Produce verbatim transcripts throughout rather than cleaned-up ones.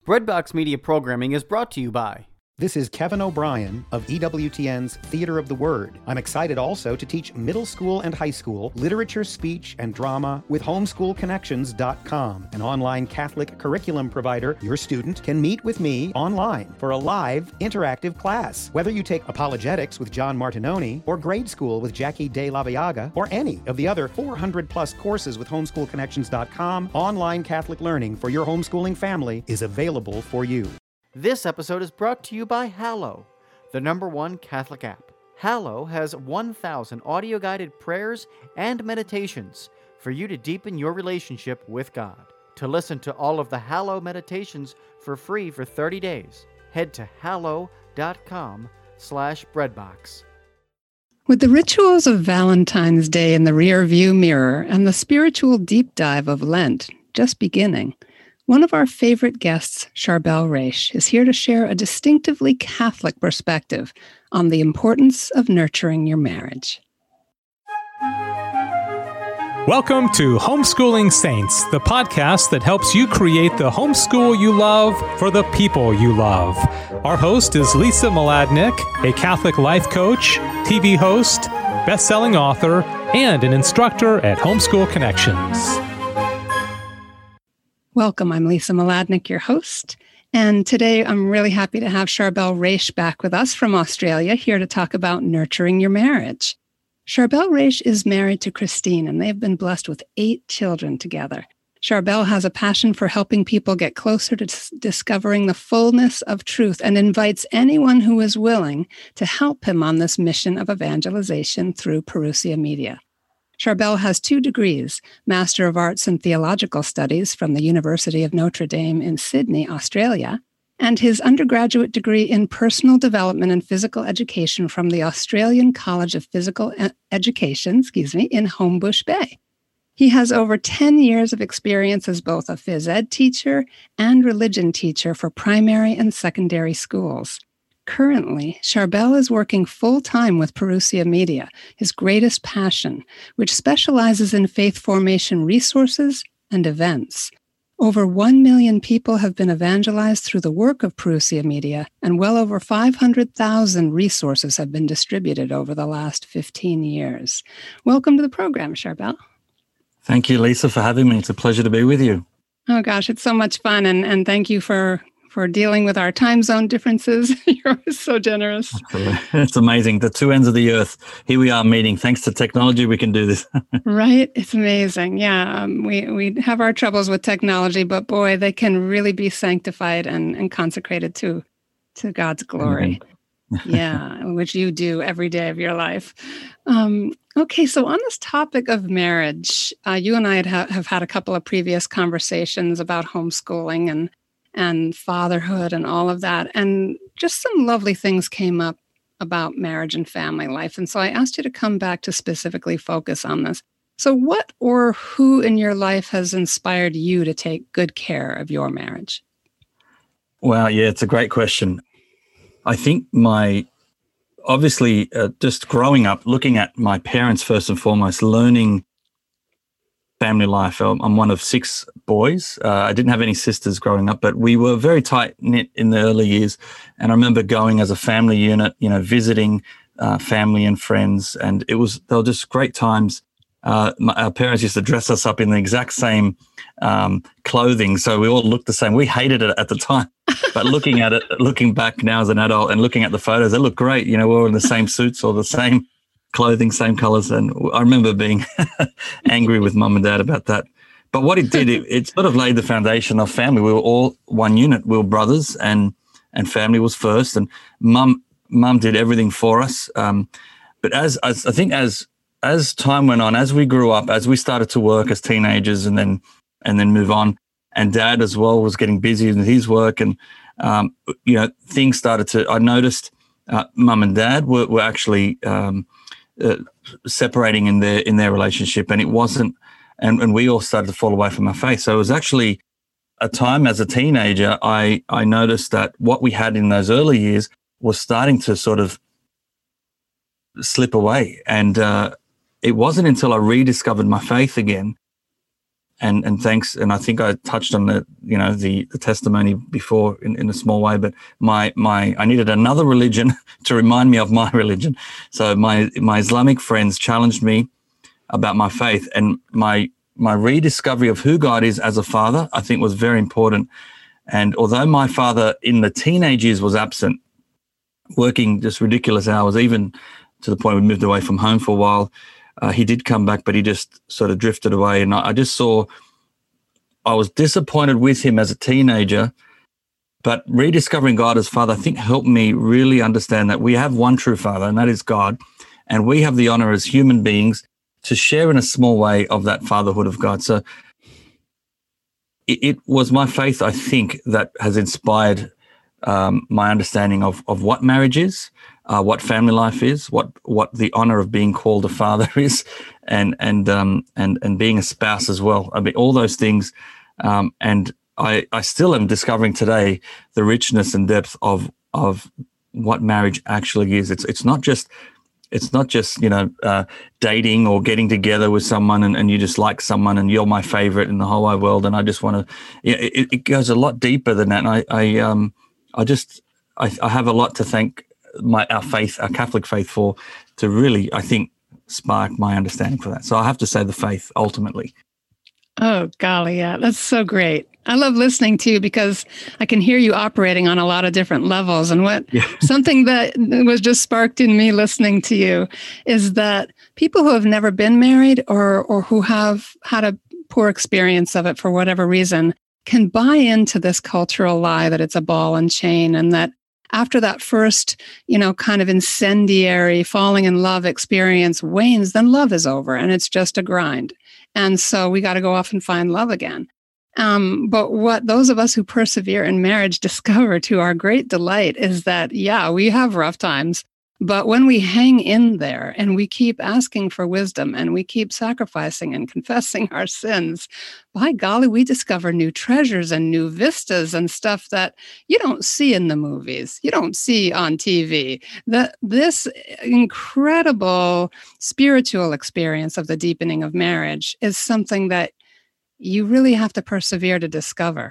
Breadbox Media Programming is brought to you by... This is Kevin O'Brien of E W T N's Theater of the Word. I'm excited also to teach middle school and high school literature, speech, and drama with homeschool connections dot com, an online Catholic curriculum provider. Your student can meet with me online for a live, interactive class. Whether you take apologetics with John Martinoni, or grade school with Jackie De La Viaga, or any of the other four hundred plus courses with homeschool connections dot com, online Catholic learning for your homeschooling family is available for you. This episode is brought to you by Hallow, the number one Catholic app. Hallow has one thousand audio-guided prayers and meditations for you to deepen your relationship with God. To listen to all of the Hallow meditations for free for thirty days, head to hallow.com slash breadbox. With the rituals of Valentine's Day in the rear-view mirror and the spiritual deep dive of Lent just beginning, one of our favorite guests, Charbel Raish, is here to share a distinctively Catholic perspective on the importance of nurturing your marriage. Welcome to Homeschooling Saints, the podcast that helps you create the homeschool you love for the people you love. Our host is Lisa Mladinich, a Catholic life coach, T V host, best-selling author, and an instructor at Homeschool Connections. Welcome, I'm Lisa Mladinich, your host, and today I'm really happy to have Charbel Raish back with us from Australia, here to talk about nurturing your marriage. Charbel Raish is married to Christine, and they've been blessed with eight children together. Charbel has a passion for helping people get closer to dis- discovering the fullness of truth and invites anyone who is willing to help him on this mission of evangelization through Parousia Media. Charbel has two degrees, Master of Arts in Theological Studies from the University of Notre Dame in Sydney, Australia, and his undergraduate degree in Personal Development and Physical Education from the Australian College of Physical Education, excuse me, in Homebush Bay. He has over ten years of experience as both a phys ed teacher and religion teacher for primary and secondary schools. Currently, Charbel is working full-time with Parousia Media, his greatest passion, which specializes in faith formation resources and events. Over one million people have been evangelized through the work of Parousia Media, and well over five hundred thousand resources have been distributed over the last fifteen years. Welcome to the program, Charbel. Thank you, Lisa, for having me. It's a pleasure to be with you. Oh, gosh, it's so much fun, and, and thank you for... for dealing with our time zone differences. You're always so generous. It's amazing. The two ends of the earth. Here we are meeting. Thanks to technology, we can do this. Right? It's amazing. Yeah. Um, we, we have our troubles with technology, but boy, they can really be sanctified and, and consecrated to, to God's glory. Yeah. Which you do every day of your life. Um, okay. So on this topic of marriage, uh, you and I had ha- have had a couple of previous conversations about homeschooling and and fatherhood and all of that. And just some lovely things came up about marriage and family life. And so I asked you to come back to specifically focus on this. So what or who in your life has inspired you to take good care of your marriage? Well, yeah, it's a great question. I think my, obviously, uh, just growing up, looking at my parents first and foremost, learning family life. I'm one of six boys. Uh, I didn't have any sisters growing up, but we were very tight-knit in the early years. And I remember going as a family unit, you know, visiting uh, family and friends. And it was, they were just great times. Uh, my, our parents used to dress us up in the exact same um, clothing. So we all looked the same. We hated it at the time. But looking at it, looking back now as an adult and looking at the photos, they look great. You know, we're all in the same suits or the same clothing, same colors. And I remember being angry with mum and dad about that. But what it did, it, it sort of laid the foundation of family. We were all one unit. We were brothers, and and family was first. And mum mum did everything for us. Um, but as, as I think as as time went on, as we grew up, as we started to work as teenagers and then and then move on, and dad as well was getting busy in his work, and um, you know, things started to, I noticed uh, mum and dad were, were actually um, Uh, separating in their in their relationship, and it wasn't, and, and we all started to fall away from our faith. So it was actually a time as a teenager, I I noticed that what we had in those early years was starting to sort of slip away, and uh, it wasn't until I rediscovered my faith again and and thanks. And I think I touched on the you know the the testimony before in, in a small way. But my my I needed another religion to remind me of my religion. So my my Islamic friends challenged me about my faith, and my my rediscovery of who God is as a father, I think, was very important. And although my father in the teenage years was absent, working just ridiculous hours, even to the point we moved away from home for a while. Uh, he did come back, but he just sort of drifted away. And I, I just saw, I was disappointed with him as a teenager, but rediscovering God as Father, I think, helped me really understand that we have one true Father, and that is God. And we have the honor as human beings to share in a small way of that fatherhood of God. So it, it was my faith, I think, that has inspired um, my understanding of, of what marriage is, Uh, what family life is, what what the honor of being called a father is, and and um and and being a spouse as well. I mean, all those things, um, and I I still am discovering today the richness and depth of of what marriage actually is. It's it's not just it's not just you know uh, dating or getting together with someone and, and you just like someone and you're my favorite in the whole wide world and I just want to. Yeah, it, it goes a lot deeper than that. And I I um I just I, I have a lot to thank my our faith, our Catholic faith, for to really, I think, spark my understanding for that. So I have to say the faith ultimately. Oh, golly, yeah, that's so great. I love listening to you because I can hear you operating on a lot of different levels. And what Yeah. something that was just sparked in me listening to you is that people who have never been married or or who have had a poor experience of it for whatever reason can buy into this cultural lie that it's a ball and chain, and that after that first, you know, kind of incendiary falling in love experience wanes, then love is over and it's just a grind. And so we got to go off and find love again. Um, but what those of us who persevere in marriage discover to our great delight is that, yeah, we have rough times, but when we hang in there and we keep asking for wisdom and we keep sacrificing and confessing our sins, by golly, we discover new treasures and new vistas and stuff that you don't see in the movies, you don't see on T V. That this incredible spiritual experience of the deepening of marriage is something that you really have to persevere to discover.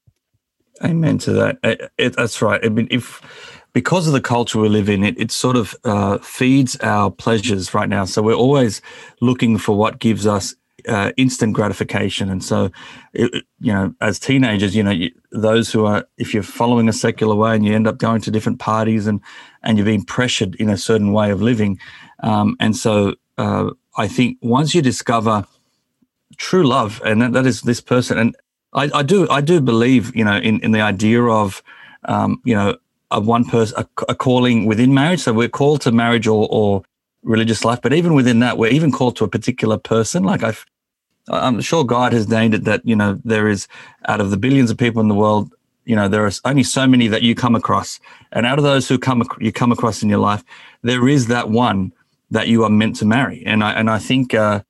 Amen to that. It, it, that's right. I mean, if because of the culture we live in, it it sort of uh, feeds our pleasures right now. So we're always looking for what gives us uh, instant gratification. And so, it, you know, as teenagers, you know, you, those who are, if you're following a secular way and you end up going to different parties and and you're being pressured in a certain way of living, um, and so uh, I think once you discover true love, and that, that is this person, and I, I do I do believe, you know, in in the idea of, um, you know. of one person, a, a calling within marriage. So we're called to marriage or, or religious life, but even within that, we're even called to a particular person. Like I've, I'm sure God has named it that, you know, there is, out of the billions of people in the world, you know, there are only so many that you come across. And out of those who come, you come across in your life, there is that one that you are meant to marry. And I, and I think uh,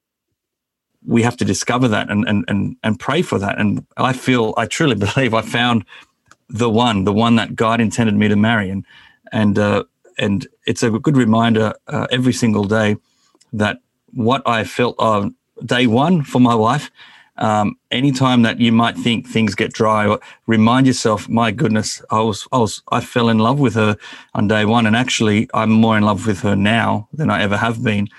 we have to discover that and, and, and, and pray for that. And I feel, I truly believe I found the one, the one that God intended me to marry. And, and, uh, and it's a good reminder uh, every single day that what I felt on day one for my wife, um, anytime that you might think things get dry, or remind yourself, my goodness, I was, I was, I fell in love with her on day one. And actually I'm more in love with her now than I ever have been.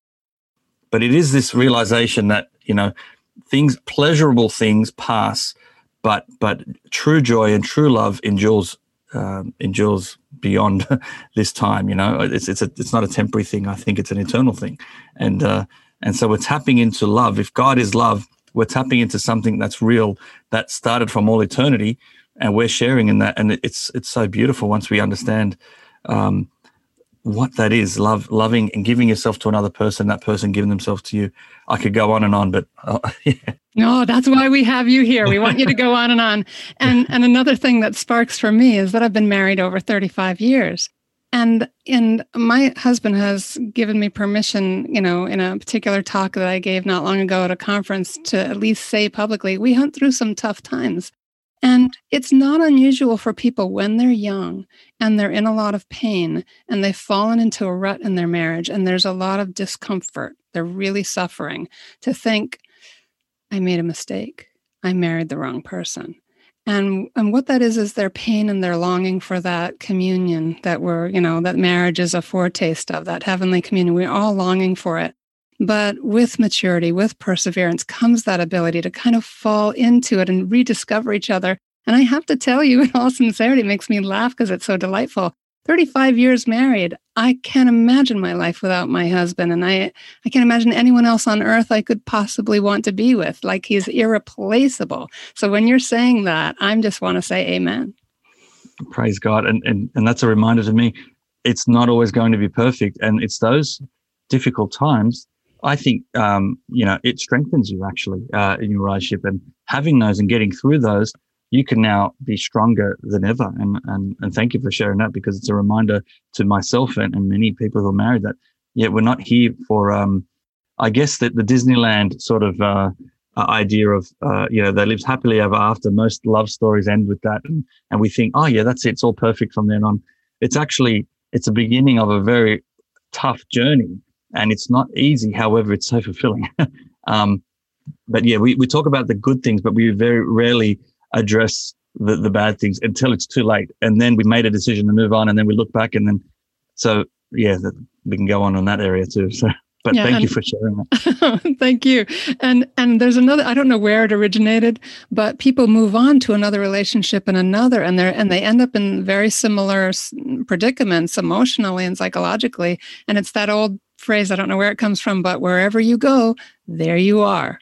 But it is this realization that, you know, things, pleasurable things pass, But but true joy and true love endures um, endures beyond this time. You know, it's it's a, it's not a temporary thing. I think it's an eternal thing, and uh, and so we're tapping into love. If God is love, we're tapping into something that's real, that started from all eternity, and we're sharing in that. And it's it's so beautiful once we understand um, what that is: love, loving, and giving yourself to another person. That person giving themselves to you. I could go on and on, but uh, yeah. No, that's why we have you here. We want you to go on and on. And and another thing that sparks for me is that I've been married over thirty-five years. And and my husband has given me permission, you know, in a particular talk that I gave not long ago at a conference to at least say publicly, we went through some tough times. And it's not unusual for people when they're young and they're in a lot of pain and they've fallen into a rut in their marriage and there's a lot of discomfort, they're really suffering, to think, I made a mistake. I married the wrong person. And and what that is, is their pain and their longing for that communion that we're, you know, that marriage is a foretaste of, that heavenly communion. We're all longing for it. But with maturity, with perseverance, comes that ability to kind of fall into it and rediscover each other. And I have to tell you, in all sincerity, it makes me laugh because it's so delightful. thirty-five years married, I can't imagine my life without my husband. And I, I can't imagine anyone else on earth I could possibly want to be with. Like, he's irreplaceable. So when you're saying that, I just want to say amen. Praise God. And, and, and that's a reminder to me, it's not always going to be perfect. And it's those difficult times, I think, um, you know, it strengthens you actually uh, in your relationship. And having those and getting through those, you can now be stronger than ever. And and and thank you for sharing that, because it's a reminder to myself and, and many people who are married that, yeah, we're not here for, um, I guess that the Disneyland sort of uh, uh, idea of, uh, you know, they lived happily ever after. Most love stories end with that. And, and we think, oh, yeah, that's it. It's all perfect from then on. It's actually, it's a beginning of a very tough journey. And it's not easy. However, it's so fulfilling. um, but yeah, we, we talk about the good things, but we very rarely address the, the bad things until it's too late. And then we made a decision to move on, and then we look back, and then, so yeah, that, we can go on in that area too. So, but yeah, thank and, you for sharing that. Thank you. And, and there's another, I don't know where it originated, but people move on to another relationship and another, and they're, and they end up in very similar predicaments emotionally and psychologically. And it's that old phrase, I don't know where it comes from, but wherever you go, there you are.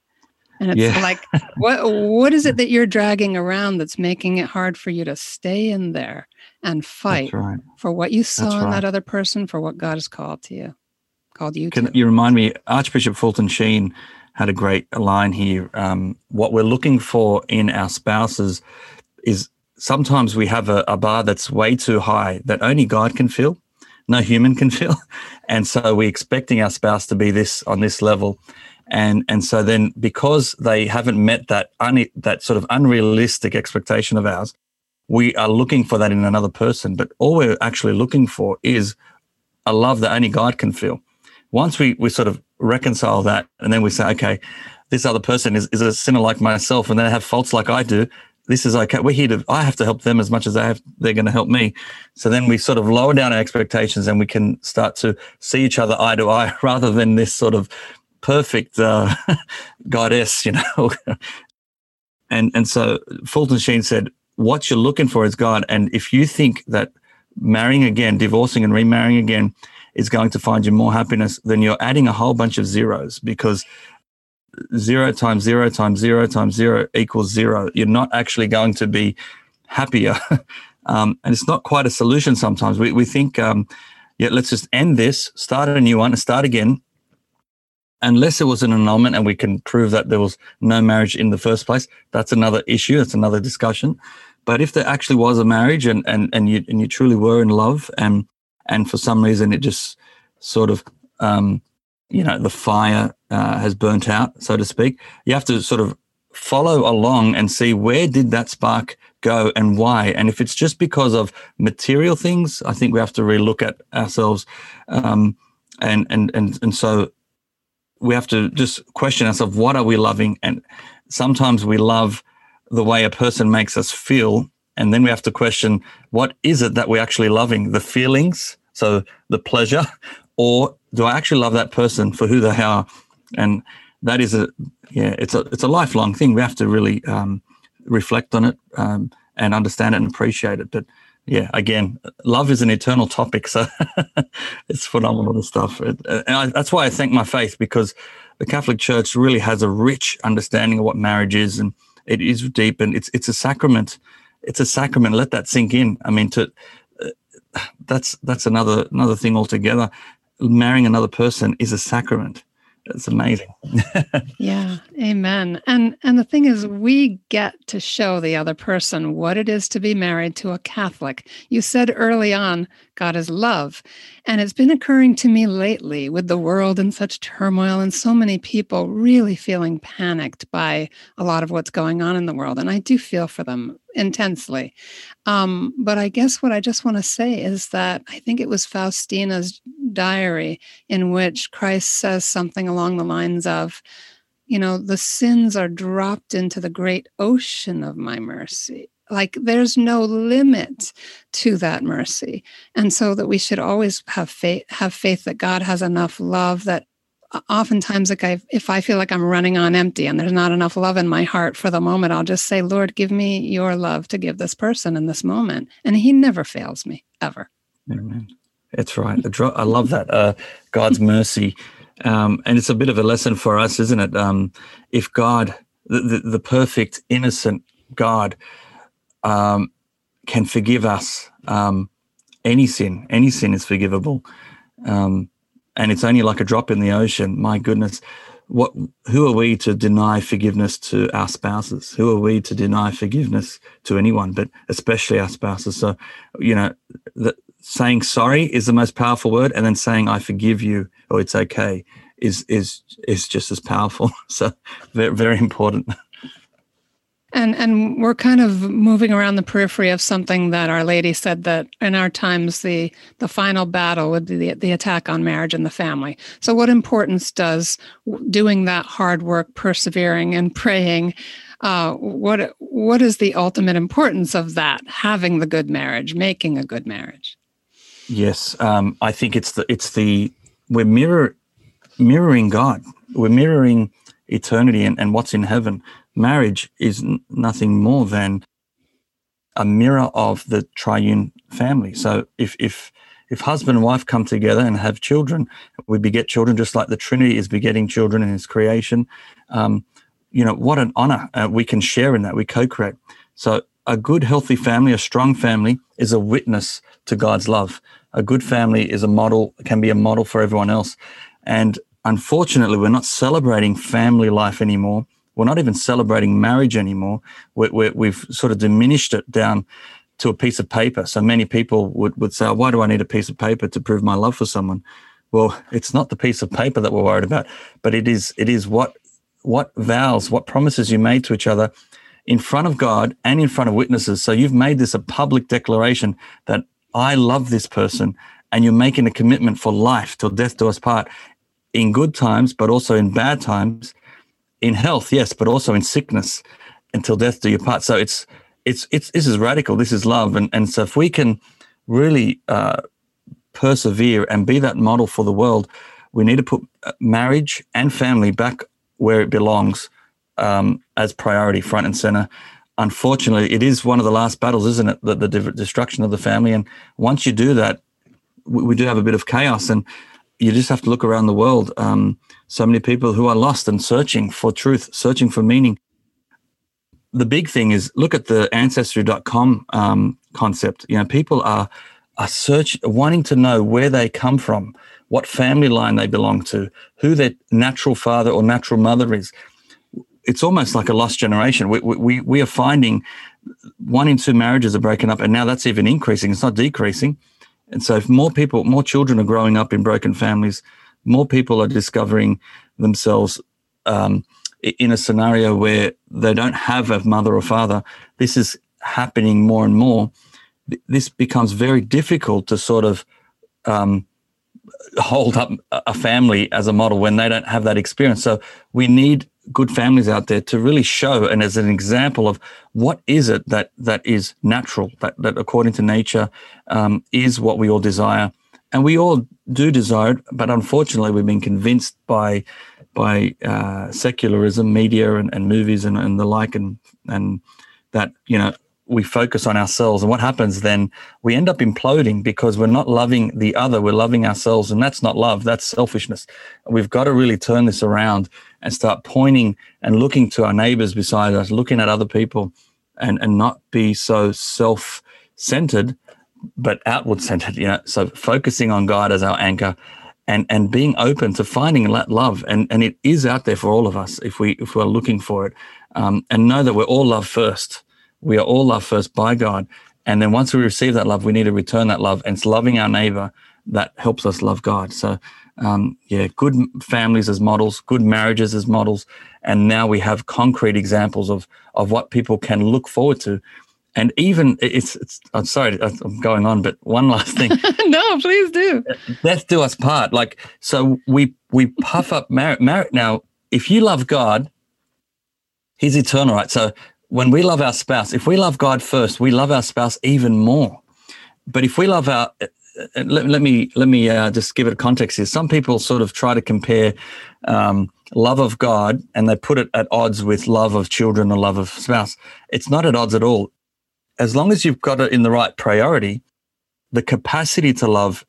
And it's yeah. like, what what is it that you're dragging around that's making it hard for you to stay in there and fight right. for what you saw that's in right. that other person, for what God has called to you, called you Can to? You remind me, Archbishop Fulton Sheen had a great line here. Um, what we're looking for in our spouses is sometimes we have a, a bar that's way too high that only God can fill. No human can feel. And so we're expecting our spouse to be this on this level. And and so then because they haven't met that un, that sort of unrealistic expectation of ours, we are looking for that in another person. But all we're actually looking for is a love that only God can feel. Once we, we sort of reconcile that, and then we say, okay, this other person is, is a sinner like myself, and they have faults like I do. This is okay. We're here to, I have to help them as much as they have, they're going to help me. So then we sort of lower down our expectations, and we can start to see each other eye to eye rather than this sort of perfect uh, goddess, you know. and and so Fulton Sheen said, what you're looking for is God. And if you think that marrying again, divorcing and remarrying again is going to find you more happiness, then you're adding a whole bunch of zeros, because zero times zero times zero times zero equals zero. You're not actually going to be happier. um, and it's not quite a solution sometimes. We we think, um, yeah, let's just end this, start a new one, and start again. Unless it was an annulment and we can prove that there was no marriage in the first place, that's another issue. That's another discussion. But if there actually was a marriage and and and you and you truly were in love, and and for some reason it just sort of um, you know, the fire uh, has burnt out, so to speak, you have to sort of follow along and see where did that spark go and why. And if it's just because of material things, I think we have to relook at ourselves. Um, and and and and so we have to just question ourselves, what are we loving? And sometimes we love the way a person makes us feel, and then we have to question, what is it that we're actually loving? The feelings, so the pleasure, or do I actually love that person for who they are? And that is a, yeah, it's a it's a lifelong thing. We have to really um, reflect on it um, and understand it and appreciate it. But yeah, again, love is an eternal topic, so it's phenomenal stuff. And I, that's why I thank my faith, because the Catholic Church really has a rich understanding of what marriage is, and it is deep, and it's it's a sacrament. It's a sacrament. Let that sink in. I mean, to uh, that's that's another another thing altogether. Marrying another person is a sacrament. It's amazing. Yeah, amen. And and the thing is, we get to show the other person what it is to be married to a Catholic. You said early on, God is love. And it's been occurring to me lately with the world in such turmoil and so many people really feeling panicked by a lot of what's going on in the world. And I do feel for them intensely. Um, but I guess what I just want to say is that I think it was Faustina's diary in which Christ says something along the lines of, you know, the sins are dropped into the great ocean of my mercy. Like there's no limit to that mercy. And so that we should always have faith, have faith that God has enough love that oftentimes, like I, if I feel like I'm running on empty and there's not enough love in my heart for the moment, I'll just say, Lord, give me your love to give this person in this moment. And he never fails me, ever. Amen. That's right. I love that. Uh, God's mercy. Um, and it's a bit of a lesson for us, isn't it? Um, if God, the, the, the perfect, innocent God, um, can forgive us, um, any sin, any sin is forgivable. Um, and it's only like a drop in the ocean. My goodness, what? Who are we to deny forgiveness to our spouses? Who are we to deny forgiveness to anyone, but especially our spouses? So, you know, the, saying sorry is the most powerful word, and then saying I forgive you or it's okay is is is just as powerful. So, very very important. And and we're kind of moving around the periphery of something that Our Lady said, that in our times, the, the final battle would be the, the attack on marriage and the family. So what importance does doing that hard work, persevering and praying, uh, what what is the ultimate importance of that, having the good marriage, making a good marriage? Yes, um, I think it's the, it's the we're mirror, mirroring God. We're mirroring eternity and, and what's in heaven. Marriage is n- nothing more than a mirror of the triune family. So if if if husband and wife come together and have children, we beget children just like the Trinity is begetting children in His creation. Um, you know, what an honor uh, we can share in that. We co-create. So a good, healthy family, a strong family, is a witness to God's love. A good family is a model, can be a model for everyone else. And unfortunately, we're not celebrating family life anymore. We're not even celebrating marriage anymore. We're, we're, we've sort of diminished it down to a piece of paper. So many people would, would say, oh, why do I need a piece of paper to prove my love for someone? Well, it's not the piece of paper that we're worried about, but it is it is what what vows, what promises you made to each other in front of God and in front of witnesses. So you've made this a public declaration that I love this person, and you're making a commitment for life till death do us part, in good times, but also in bad times. In health, yes, but also in sickness, until death do you part. So it's it's it's this is radical. This is love, and and so if we can really uh, persevere and be that model for the world, we need to put marriage and family back where it belongs, um, as priority, front and center. Unfortunately, it is one of the last battles, isn't it? The, the destruction of the family, and once you do that, we, we do have a bit of chaos, and you just have to look around the world. Um, so many people who are lost and searching for truth, searching for meaning. The big thing is, look at the ancestry dot com um, concept. You know, people are are search wanting to know where they come from, what family line they belong to, who their natural father or natural mother is. It's almost like a lost generation. We we we are finding one in two marriages are breaking up, and now that's even increasing. It's not decreasing. And so if more people, more children are growing up in broken families, more people are discovering themselves um, in a scenario where they don't have a mother or father. This is happening more and more. This becomes very difficult to sort of um, hold up a family as a model when they don't have that experience. So we need good families out there to really show, and as an example of what is it that that is natural, that, that according to nature um, is what we all desire. And we all do desire it, but unfortunately we've been convinced by by uh, secularism, media and, and movies and, and the like, and and that, you know, we focus on ourselves. And what happens then, we end up imploding because we're not loving the other, we're loving ourselves, and that's not love, that's selfishness. We've got to really turn this around and start pointing and looking to our neighbors beside us, looking at other people, and, and not be so self-centered, but outward-centered, you know, so focusing on God as our anchor and, and being open to finding that love. And, and it is out there for all of us if, we, if we're looking for it. Um, and know that we're all loved first. We are all loved first by God. And then once we receive that love, we need to return that love. And it's loving our neighbor that helps us love God. So, um, yeah, good families as models, good marriages as models. And now we have concrete examples of of what people can look forward to. And even it's, it's I'm sorry, I'm going on, but one last thing. No, please do. Death do us part. Like, so we we puff up marriage. Mar- now, if you love God, he's eternal, right? So when we love our spouse, if we love God first, we love our spouse even more. But if we love our, let, let me let me uh, just give it a context here. Some people sort of try to compare um, love of God and they put it at odds with love of children or love of spouse. It's not at odds at all. As long as you've got it in the right priority, the capacity to love,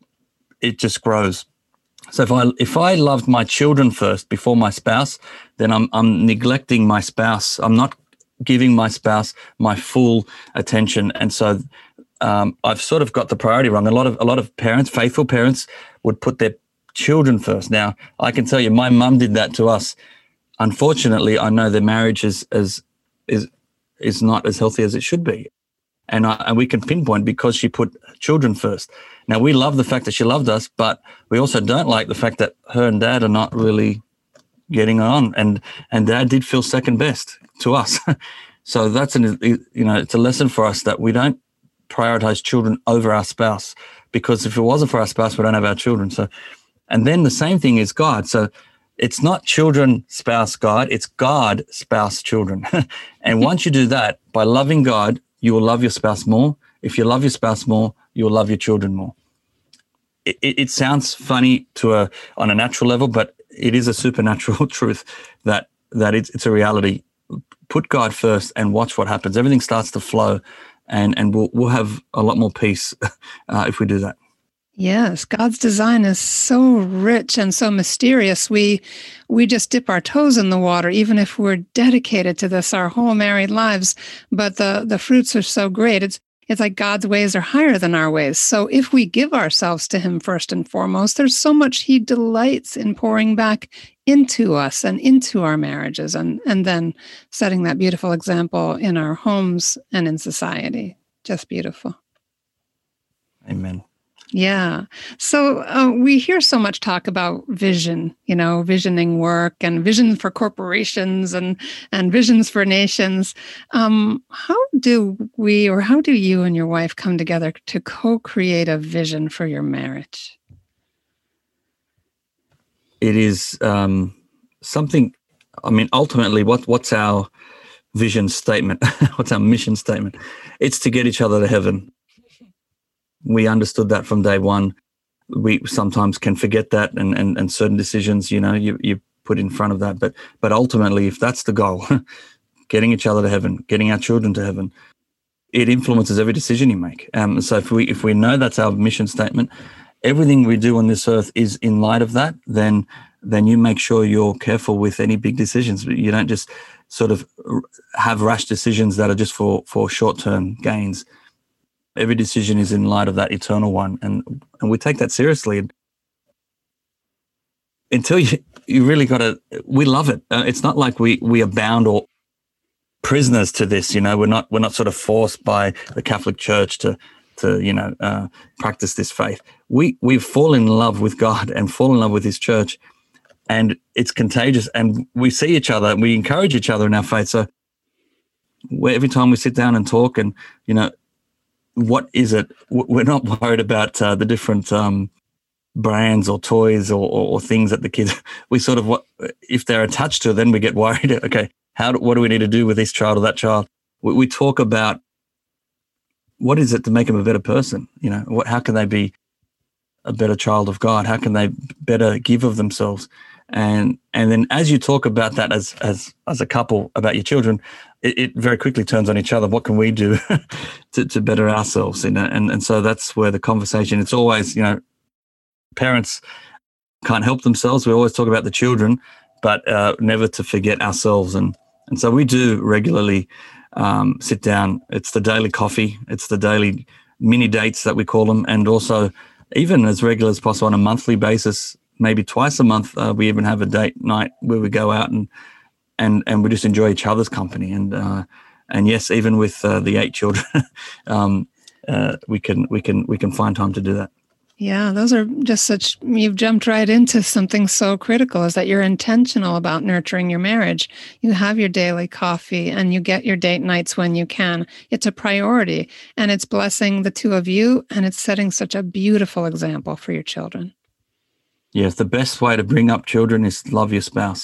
it just grows. So if I if I loved my children first before my spouse, then I'm I'm neglecting my spouse. I'm not giving my spouse my full attention, and so um, I've sort of got the priority wrong. A lot of a lot of parents, faithful parents, would put their children first. Now I can tell you, my mum did that to us. Unfortunately, I know their marriage is is is is not as healthy as it should be. And, I, and we can pinpoint because she put children first. Now, we love the fact that she loved us, but we also don't like the fact that her and Dad are not really getting on. And and Dad did feel second best to us. So that's an you know it's a lesson for us that we don't prioritize children over our spouse, because if it wasn't for our spouse, we don't have our children. So, and then the same thing is God. So it's not children, spouse, God. It's God, spouse, children. And once you do that, by loving God, you will love your spouse more. If you love your spouse more, you will love your children more. It, it, it sounds funny to a on a natural level, but it is a supernatural truth that that it's, it's a reality. Put God first and watch what happens. Everything starts to flow, and and we'll we'll have a lot more peace uh, if we do that. Yes, God's design is so rich and so mysterious. We we just dip our toes in the water, even if we're dedicated to this our whole married lives. But the, the fruits are so great. It's it's like God's ways are higher than our ways. So if we give ourselves to him first and foremost, there's so much he delights in pouring back into us and into our marriages, and, and then setting that beautiful example in our homes and in society. Just beautiful. Amen. Yeah. So uh, we hear so much talk about vision, you know, visioning work and vision for corporations and, and visions for nations. Um, how do we, or how do you and your wife come together to co-create a vision for your marriage? It is um, something, I mean, ultimately, what what's our vision statement? What's our mission statement? It's to get each other to heaven. We understood that from day one. We sometimes can forget that, and, and, and certain decisions, you know, you, you put in front of that. But but ultimately, if that's the goal, getting each other to heaven, getting our children to heaven, it influences every decision you make. Um, so if we if we know that's our mission statement, everything we do on this earth is in light of that, then then you make sure you're careful with any big decisions. You don't just sort of have rash decisions that are just for, for short-term gains. Every decision is in light of that eternal one, and and we take that seriously. Until you you really got to, we love it. Uh, it's not like we we are bound or prisoners to this. You know, we're not we're not sort of forced by the Catholic Church to to you know uh, practice this faith. We we fall in love with God and fall in love with His Church, and it's contagious. And we see each other, and we encourage each other in our faith. So every time we sit down and talk, and you know. What is it? We're not worried about uh, the different um, brands or toys or, or, or things that the kids. We sort of, what if they're attached to, then we get worried. Okay, how? Do, what do we need to do with this child or that child? We, we talk about what is it to make them a better person. You know, what? How can they be a better child of God? How can they better give of themselves? And and then as you talk about that as as as a couple about your children, it, it very quickly turns on each other. What can we do to, to better ourselves? You know? And and so that's where the conversation. It's always, you know, parents can't help themselves. We always talk about the children, but uh, never to forget ourselves. And and so we do regularly um, sit down. It's the daily coffee. It's the daily mini dates that we call them, and also even as regular as possible on a monthly basis. Maybe twice a month, uh, we even have a date night where we go out and and and we just enjoy each other's company. And uh, and yes, even with uh, the eight children, um, uh, we can we can we can find time to do that. Yeah, those are just such. You've jumped right into something so critical, is that you're intentional about nurturing your marriage. You have your daily coffee and you get your date nights when you can. It's a priority, and it's blessing the two of you, and it's setting such a beautiful example for your children. Yes, the best way to bring up children is love your spouse.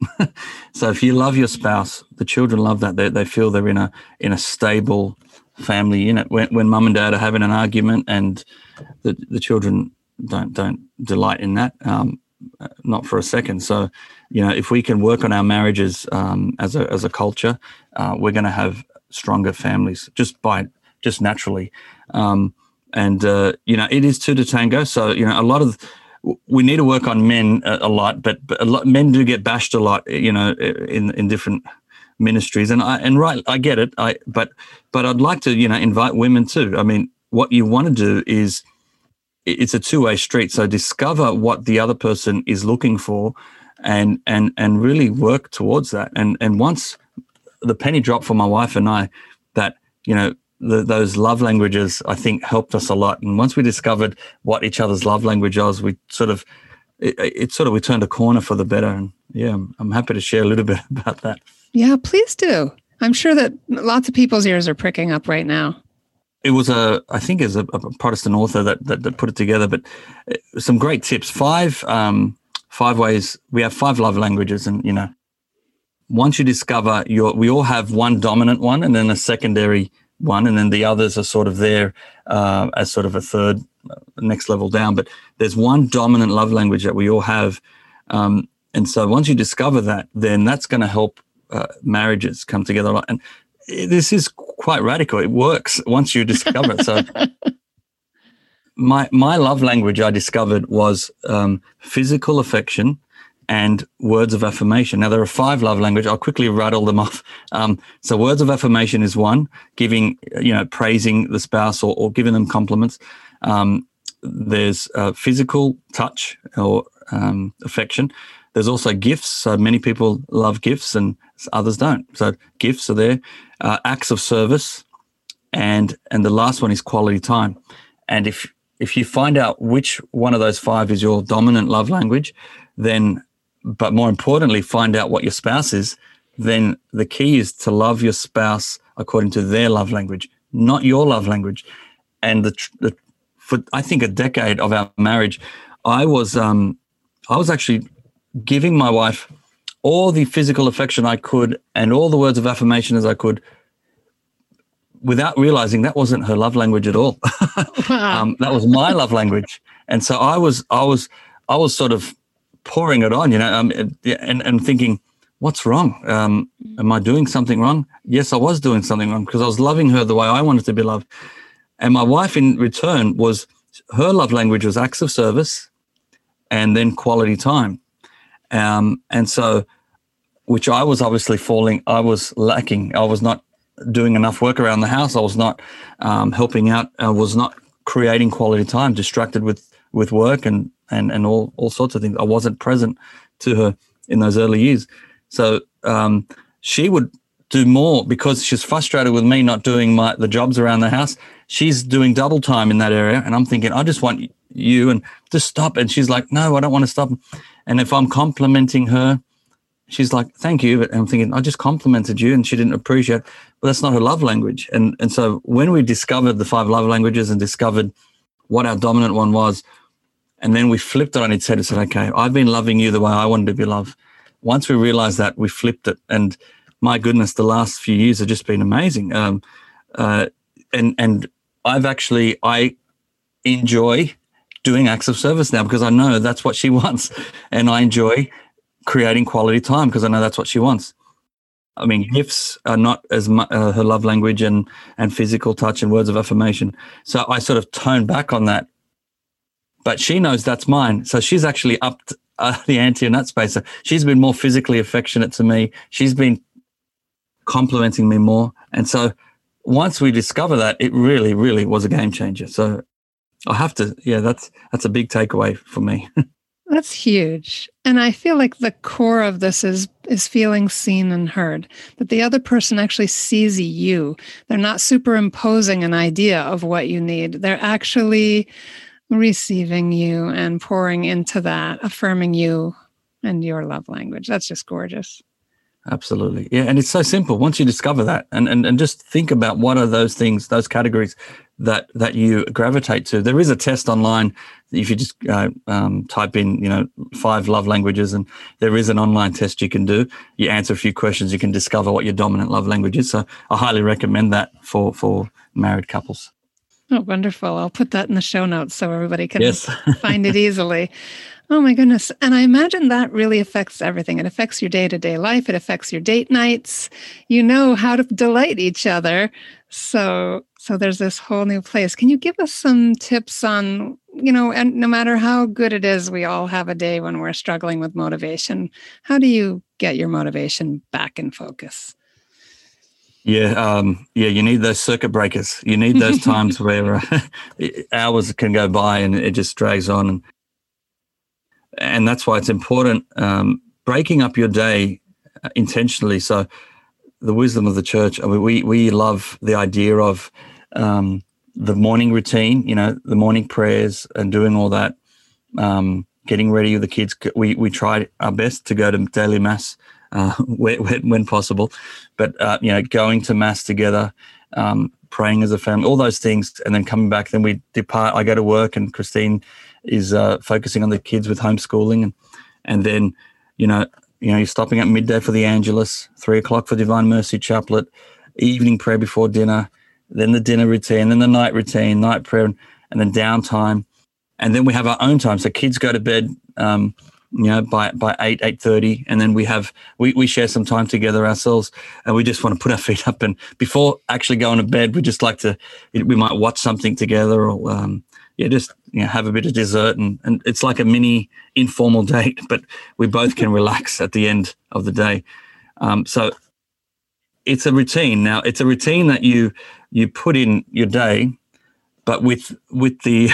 So if you love your spouse, the children love that. They they feel they're in a in a stable family unit. When when mum and dad are having an argument, and the the children don't don't delight in that, um, not for a second. So, you know, if we can work on our marriages um, as a as a culture, uh, we're going to have stronger families just by just naturally. Um, and uh, you know, it is two to tango. So you know, a lot of we need to work on men a, a lot, but, but a lot, men do get bashed a lot, you know, in in different ministries. And I and right, I get it. I but but I'd like to, you know, invite women too. I mean, what you want to do is it's a two-way street. So discover what the other person is looking for, and and and really work towards that. And and once the penny dropped for my wife and I, that you know. The, those love languages, I think, helped us a lot. And once we discovered what each other's love language was, we sort of, it, it sort of, we turned a corner for the better. And yeah, I'm, I'm happy to share a little bit about that. Yeah, please do. I'm sure that lots of people's ears are pricking up right now. It was a, I think it's a, a Protestant author that, that that put it together, but some great tips. Five, um, five ways, we have five love languages. And, you know, once you discover your, we all have one dominant one and then a secondary one, and then the others are sort of there uh, as sort of a third, uh, next level down. But there's one dominant love language that we all have. Um, and so once you discover that, then that's going to help uh, marriages come together a lot. And this is quite radical. It works once you discover it. So my my love language I discovered was um, physical affection and words of affirmation. Now, there are five love languages. I'll quickly rattle them off. Um, so words of affirmation is one, giving, you know, praising the spouse or, or giving them compliments. Um, there's uh, physical touch or um, affection. There's also gifts. So many people love gifts and others don't. So gifts are there. Uh, acts of service. And and the last one is quality time. And if if you find out which one of those five is your dominant love language, then but more importantly, find out what your spouse is, then the key is to love your spouse according to their love language, not your love language. And the, the for I think a decade of our marriage, I was um, I was actually giving my wife all the physical affection I could and all the words of affirmation as I could, without realizing that wasn't her love language at all. um, that was my love language, and so I was I was I was sort of pouring it on, you know, um, and, and thinking, what's wrong? Um, am I doing something wrong? Yes, I was doing something wrong because I was loving her the way I wanted to be loved. And my wife in return was, her love language was acts of service and then quality time. Um, and so, which I was obviously falling, I was lacking. I was not doing enough work around the house. I was not um, helping out. I was not creating quality time, distracted with, with work and and and all, all sorts of things. I wasn't present to her in those early years. So um, she would do more because she's frustrated with me not doing my the jobs around the house. She's doing double time in that area. And I'm thinking, I just want you and just stop. And she's like, no, I don't want to stop. And if I'm complimenting her, she's like, thank you. But I'm thinking, I just complimented you and she didn't appreciate it. But that's not her love language. And, and so when we discovered the five love languages and discovered what our dominant one was, and then we flipped it on its head and said, okay, I've been loving you the way I wanted to be loved. Once we realized that, we flipped it. And my goodness, the last few years have just been amazing. Um, uh, and and I've actually, I enjoy doing acts of service now because I know that's what she wants. And I enjoy creating quality time because I know that's what she wants. I mean, gifts are not as much uh, her love language, and, and physical touch and words of affirmation. So I sort of toned back on that. But she knows that's mine. So she's actually upped uh, the ante in that space. So she's been more physically affectionate to me. She's been complimenting me more. And so once we discover that, it really, really was a game changer. So I have to, yeah, that's that's a big takeaway for me. That's huge. And I feel like the core of this is is feeling seen and heard, that the other person actually sees you. They're not superimposing an idea of what you need. They're actually receiving you and pouring into that, affirming you and your love language. That's just gorgeous. Absolutely. Yeah. And it's so simple. Once you discover that and, and, and just think about what are those things, those categories that, that you gravitate to. There is a test online. If you just uh, um, type in, you know, five love languages, and there is an online test you can do. You answer a few questions, you can discover what your dominant love language is. So I highly recommend that for, for married couples. Oh, wonderful. I'll put that in the show notes so everybody can yes. find it easily. Oh, my goodness. And I imagine that really affects everything. It affects your day-to-day life. It affects your date nights. You know how to delight each other. So, so there's this whole new place. Can you give us some tips on, you know, and no matter how good it is, we all have a day when we're struggling with motivation. How do you get your motivation back in focus? Yeah, um, yeah. You need those circuit breakers. You need those times where uh, hours can go by and it just drags on, and and that's why it's important um, breaking up your day intentionally. So, the wisdom of the church. I mean, we we love the idea of um, the morning routine. You know, the morning prayers and doing all that. Um, getting ready with the kids. We we try our best to go to daily mass. Uh, when, when possible, but uh, you know, going to mass together, um, praying as a family, all those things, and then coming back. Then we depart. I go to work, and Christine is uh, focusing on the kids with homeschooling, and and then you know, you know, you're stopping at midday for the Angelus, three o'clock for Divine Mercy Chaplet, evening prayer before dinner, then the dinner routine, then the night routine, night prayer, and, and then downtime, and then we have our own time. So kids go to bed. Um, you know, by, by eight, eight thirty. And then we have, we, we share some time together ourselves, and we just want to put our feet up. And before actually going to bed, we just like to, we might watch something together, or, um, yeah, just, you know, have a bit of dessert. And, and it's like a mini informal date, but we both can relax at the end of the day. Um, so it's a routine. Now it's a routine that you, you put in your day, but with, with the,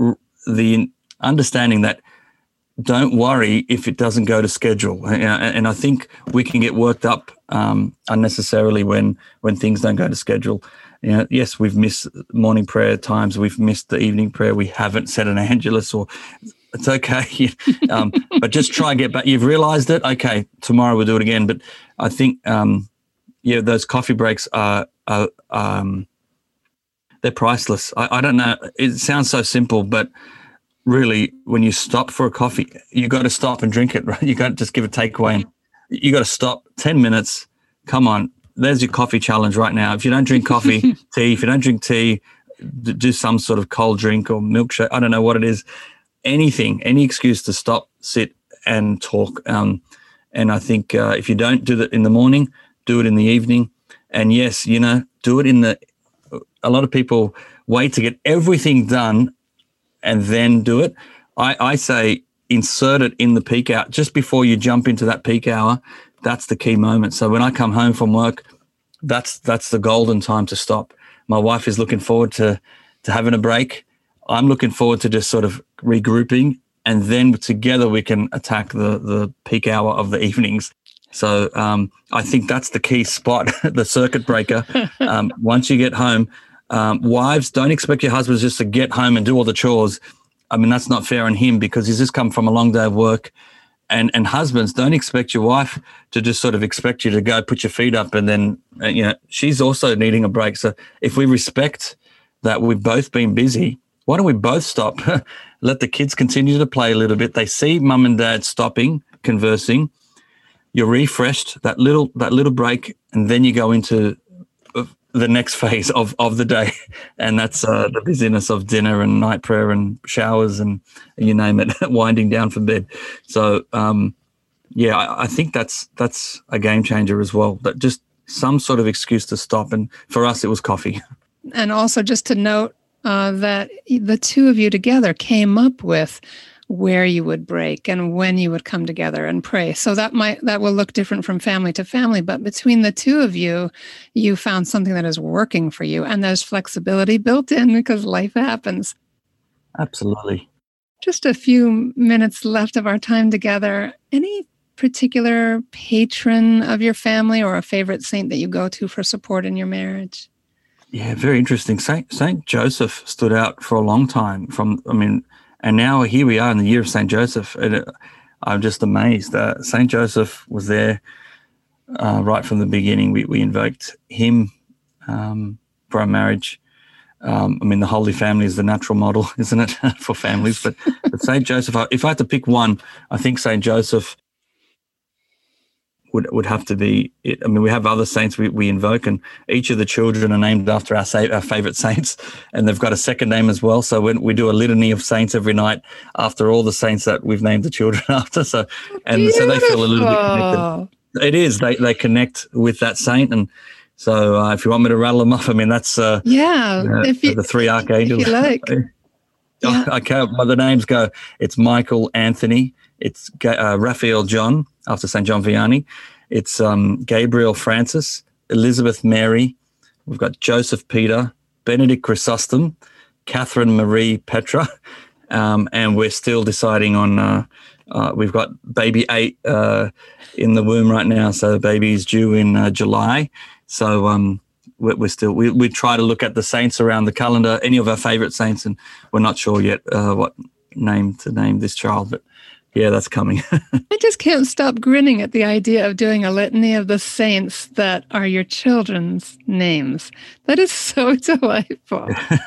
the understanding that, don't worry if it doesn't go to schedule. And I think we can get worked up um, unnecessarily when when things don't go to schedule. You know, yes, we've missed morning prayer times. We've missed the evening prayer. We haven't said an Angelus, or it's okay. um, but just try and get back. You've realized it. Okay, tomorrow we'll do it again. But I think, um, yeah, those coffee breaks are, are um, they're priceless. I, I don't know. It sounds so simple, but really, when you stop for a coffee, you got to stop and drink it, right? You got to just give a takeaway, and you got to stop ten minutes. Come on, there's your coffee challenge right now. If you don't drink coffee, tea, if you don't drink tea, do some sort of cold drink or milkshake. I don't know what it is. Anything, any excuse to stop, sit, and talk. Um, and I think uh, if you don't do that in the morning, do it in the evening. And yes, you know, do it in the. A lot of people wait to get everything done and then do it. I, I say insert it in the peak hour, just before you jump into that peak hour. That's the key moment. So when I come home from work, that's that's the golden time to stop. My wife is looking forward to to having a break. I'm looking forward to just sort of regrouping, and then together we can attack the the peak hour of the evenings. So um, I think that's the key spot, the circuit breaker. Um, once you get home, Um, wives, don't expect your husbands just to get home and do all the chores. I mean, that's not fair on him, because he's just come from a long day of work. And and husbands, don't expect your wife to just sort of expect you to go put your feet up, and then, uh, you know, she's also needing a break. So if we respect that we've both been busy, why don't we both stop? Let the kids continue to play a little bit. They see mum and dad stopping, conversing. You're refreshed, that little that little break, and then you go into the next phase of, of the day, and that's uh, the busyness of dinner and night prayer and showers and you name it, winding down for bed. So, um, yeah, I, I think that's that's a game changer as well. That just some sort of excuse to stop, and for us, it was coffee. And also, just to note uh, that the two of you together came up with where you would break and when you would come together and pray. So that might that will look different from family to family, but between the two of you, you found something that is working for you, and there's flexibility built in because life happens. Absolutely. Just a few minutes left of our time together. Any particular patron of your family or a favorite saint that you go to for support in your marriage? Yeah, very interesting. Saint Saint Joseph stood out for a long time. From I mean. And now here we are in the year of Saint Joseph. And it, I'm just amazed. Uh, Saint Joseph was there uh, right from the beginning. We, we invoked him um, for our marriage. Um, I mean, the Holy Family is the natural model, isn't it, for families? But, but Saint Joseph, if I had to pick one, I think Saint Joseph would would have to be it. I mean, we have other saints we, we invoke, and each of the children are named after our sa- our favorite saints, and they've got a second name as well. So when we do a litany of saints every night after all the saints that we've named the children after. So and Beautiful. so they feel a little bit connected. It is. They they connect with that saint, and so uh, if you want me to rattle them off, I mean that's uh, yeah. uh, if you, the three archangels. If you like. Yeah. Yeah. Okay, well, the names go. It's Michael Anthony. It's uh, Raphael John after Saint John Vianney. It's um, Gabriel Francis, Elizabeth Mary. We've got Joseph Peter, Benedict Chrysostom, Catherine Marie Petra, um, and we're still deciding on. Uh, uh, we've got baby eight uh, in the womb right now, so the baby's due in uh, July. So. Um, We're still we we try to look at the saints around the calendar, any of our favourite saints, and we're not sure yet uh, what name to name this child. But yeah, that's coming. I just can't stop grinning at the idea of doing a litany of the saints that are your children's names. That is so delightful.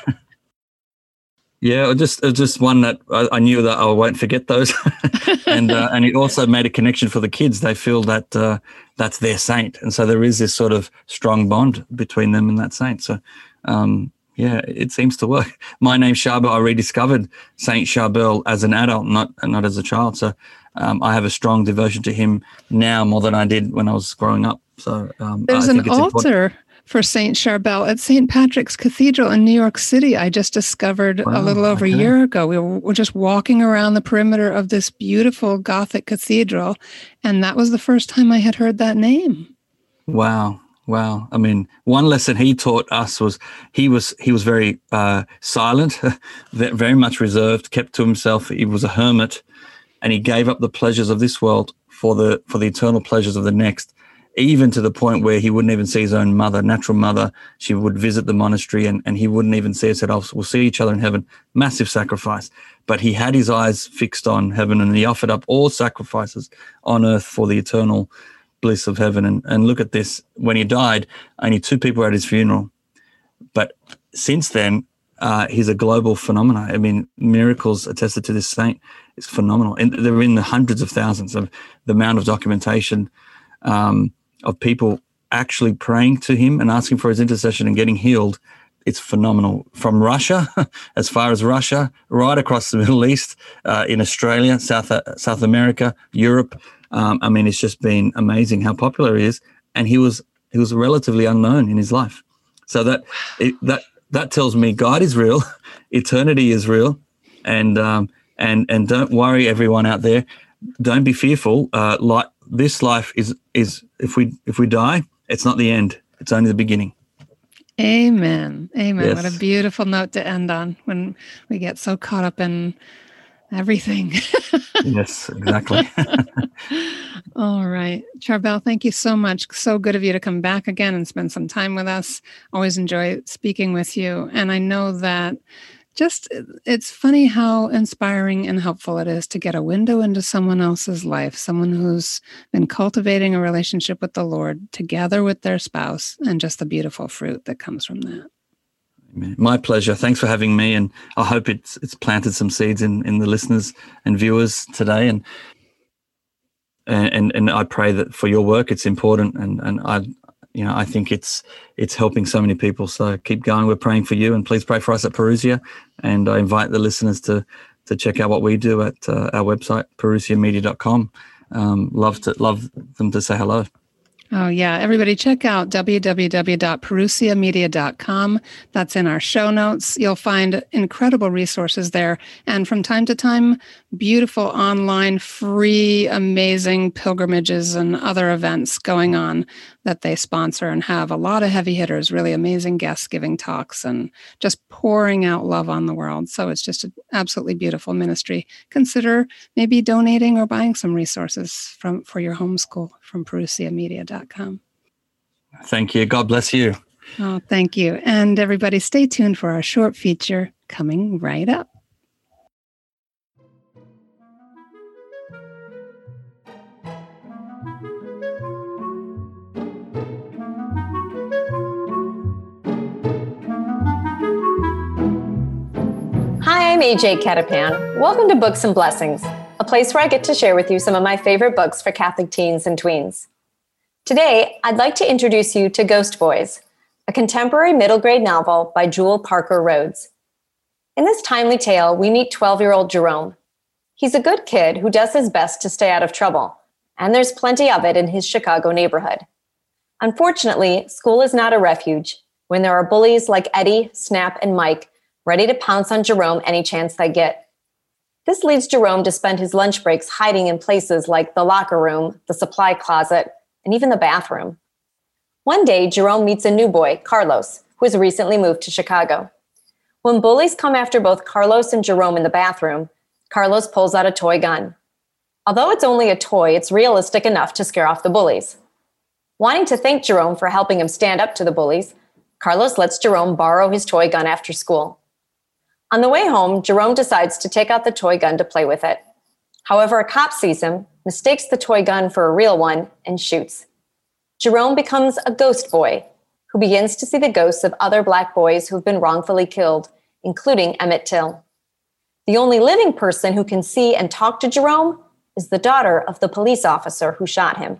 Yeah, just just one that I, I knew that I won't forget those, and uh, and it also made a connection for the kids. They feel that uh, that's their saint, and so there is this sort of strong bond between them and that saint. So, um, yeah, it seems to work. My name's Charbel. I rediscovered Saint Charbel as an adult, not not as a child. So, um, I have a strong devotion to him now more than I did when I was growing up. So, um, there's I an think it's altar. important. For Saint Charbel at Saint Patrick's Cathedral in New York City. I just discovered Wow, a little over okay. a year ago. We were, were just walking around the perimeter of this beautiful Gothic cathedral, and that was the first time I had heard that name. Wow. Wow. I mean, one lesson he taught us was he was he was very uh, silent, very much reserved, kept to himself. He was a hermit, and he gave up the pleasures of this world for the for the eternal pleasures of the next, even to the point where he wouldn't even see his own mother, natural mother. She would visit the monastery, and, and he wouldn't even see her. Said, oh, we'll see each other in heaven. Massive sacrifice. But he had his eyes fixed on heaven, and he offered up all sacrifices on earth for the eternal bliss of heaven. And, and look at this. When he died, only two people were at his funeral. But since then, uh, he's a global phenomenon. I mean, miracles attested to this saint is phenomenal. And they're in the hundreds of thousands of the amount of documentation um, of people actually praying to him and asking for his intercession and getting healed. It's phenomenal. From Russia, as far as Russia, right across the Middle East, uh, in Australia, South uh, South America, Europe. Um, I mean, it's just been amazing how popular he is. And he was he was relatively unknown in his life. So that it, that that tells me God is real, eternity is real, and um, and and don't worry, everyone out there. Don't be fearful. Uh, like this life is is if we if we die, it's not the end. It's only the beginning. Amen. Amen. Yes. What a beautiful note to end on when we get so caught up in everything. Yes, exactly. All right. Charbel, thank you so much. So good of you to come back again and spend some time with us. Always enjoy speaking with you. And I know that just, it's funny how inspiring and helpful it is to get a window into someone else's life, someone who's been cultivating a relationship with the Lord together with their spouse, and just the beautiful fruit that comes from that. My pleasure. Thanks for having me, and I hope it's it's planted some seeds in, in the listeners and viewers today. And and and I pray that for your work, it's important, and and I. You know, I think it's it's helping so many people. So keep going. We're praying for you, and please pray for us at Parousia. And I invite the listeners to to check out what we do at uh, our website, parousia media dot com. Um, love to love them to say hello. Oh, yeah. Everybody check out w w w dot parousia media dot com. That's in our show notes. You'll find incredible resources there. And from time to time, beautiful online, free, amazing pilgrimages and other events going on that they sponsor and have a lot of heavy hitters, really amazing guests giving talks and just pouring out love on the world. So it's just an absolutely beautiful ministry. Consider maybe donating or buying some resources from for your homeschool from parousia media dot com. Thank you. God bless you. Oh, thank you. And everybody, stay tuned for our short feature coming right up. I'm A J Catapan. Welcome to Books and Blessings, a place where I get to share with you some of my favorite books for Catholic teens and tweens. Today, I'd like to introduce you to Ghost Boys, a contemporary middle grade novel by Jewel Parker Rhodes. In this timely tale, we meet twelve-year-old Jerome. He's a good kid who does his best to stay out of trouble, and there's plenty of it in his Chicago neighborhood. Unfortunately, school is not a refuge when there are bullies like Eddie, Snap, and Mike ready to pounce on Jerome any chance they get. This leads Jerome to spend his lunch breaks hiding in places like the locker room, the supply closet, and even the bathroom. One day, Jerome meets a new boy, Carlos, who has recently moved to Chicago. When bullies come after both Carlos and Jerome in the bathroom, Carlos pulls out a toy gun. Although it's only a toy, it's realistic enough to scare off the bullies. Wanting to thank Jerome for helping him stand up to the bullies, Carlos lets Jerome borrow his toy gun after school. On the way home, Jerome decides to take out the toy gun to play with it. However, a cop sees him, mistakes the toy gun for a real one, and shoots. Jerome becomes a ghost boy who begins to see the ghosts of other Black boys who have been wrongfully killed, including Emmett Till. The only living person who can see and talk to Jerome is the daughter of the police officer who shot him.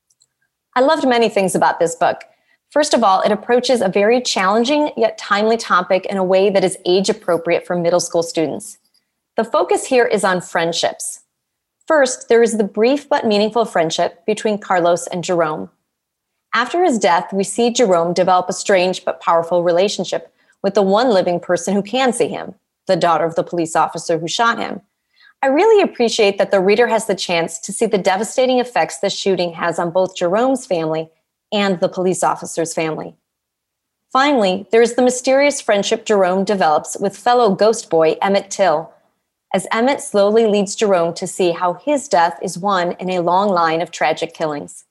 I loved many things about this book. First of all, it approaches a very challenging yet timely topic in a way that is age appropriate for middle school students. The focus here is on friendships. First, there is the brief but meaningful friendship between Carlos and Jerome. After his death, we see Jerome develop a strange but powerful relationship with the one living person who can see him, the daughter of the police officer who shot him. I really appreciate that the reader has the chance to see the devastating effects this shooting has on both Jerome's family and the police officer's family. Finally, there is the mysterious friendship Jerome develops with fellow ghost boy Emmett Till, as Emmett slowly leads Jerome to see how his death is one in a long line of tragic killings.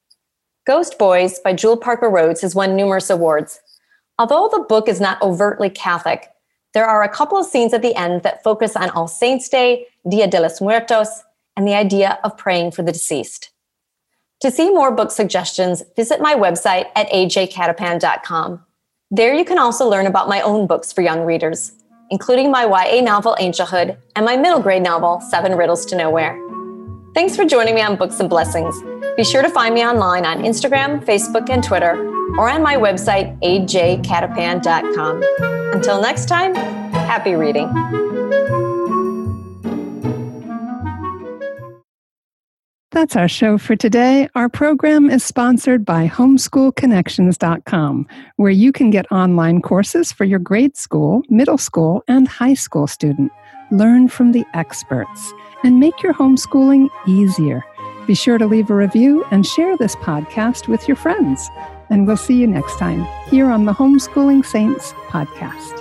Ghost Boys by Jewel Parker Rhodes has won numerous awards. Although the book is not overtly Catholic, there are a couple of scenes at the end that focus on All Saints' Day, Dia de los Muertos, and the idea of praying for the deceased. To see more book suggestions, visit my website at a j catapan dot com. There you can also learn about my own books for young readers, including my Y A novel Angelhood and my middle grade novel Seven Riddles to Nowhere. Thanks for joining me on Books and Blessings. Be sure to find me online on Instagram, Facebook, and Twitter, or on my website, a j catapan dot com. Until next time, happy reading. That's our show for today. Our program is sponsored by homeschool connections dot com, where you can get online courses for your grade school, middle school, and high school student. Learn from the experts and make your homeschooling easier. Be sure to leave a review and share this podcast with your friends. And we'll see you next time here on the Homeschooling Saints podcast.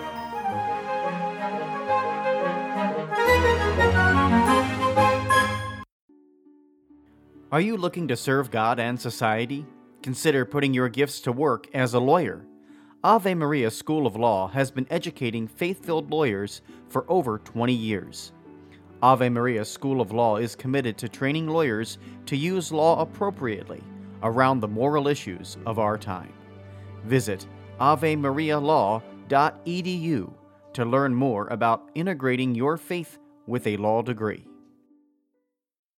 Are you looking to serve God and society? Consider putting your gifts to work as a lawyer. Ave Maria School of Law has been educating faith-filled lawyers for over twenty years. Ave Maria School of Law is committed to training lawyers to use law appropriately around the moral issues of our time. Visit ave maria law dot e d u to learn more about integrating your faith with a law degree.